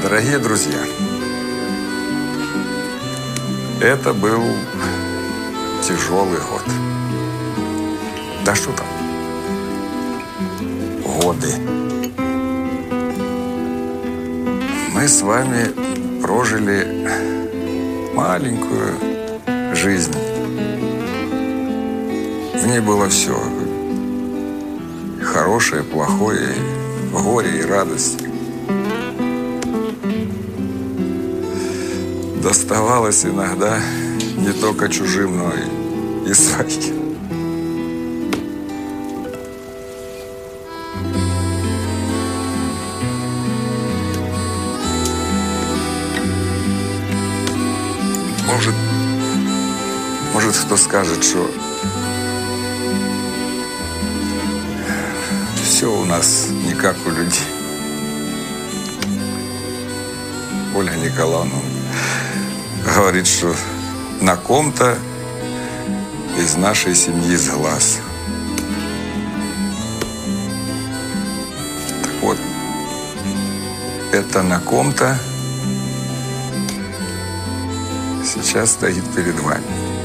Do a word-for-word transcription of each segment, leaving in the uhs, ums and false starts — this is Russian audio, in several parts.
Дорогие друзья, это был тяжелый год. Да что там? Годы. Мы с вами прожили маленькую жизнь. В ней было все. Хорошее, плохое, горе и радость. Доставалось иногда не только чужим, но и, и своим. Может, может, кто скажет, что все у нас не как у людей. Ольга Николаевна говорит, что на ком-то из нашей семьи сглаз. Так вот, это на ком-то сейчас стоит перед вами.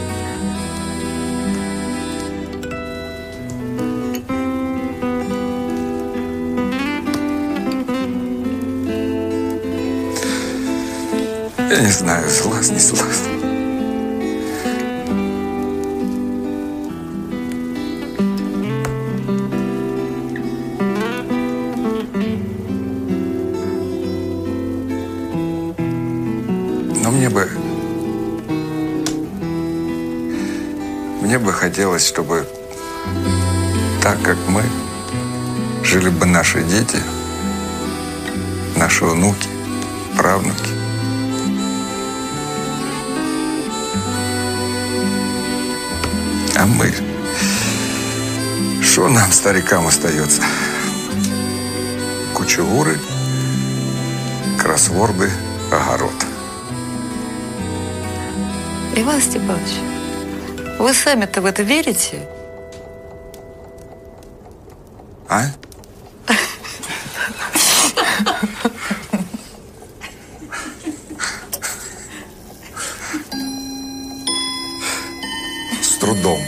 Я не знаю, сглаз, не сглаз. Но мне бы... Мне бы хотелось, чтобы так, как мы, жили бы наши дети, наши внуки, правнуки. А мы... Что нам, старикам, остается? Кучугуры, кроссворды, огород. Иван Степанович, вы сами-то в это верите? А? С трудом.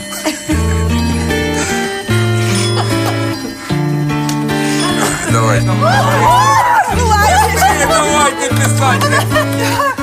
Давай. Давайте писать.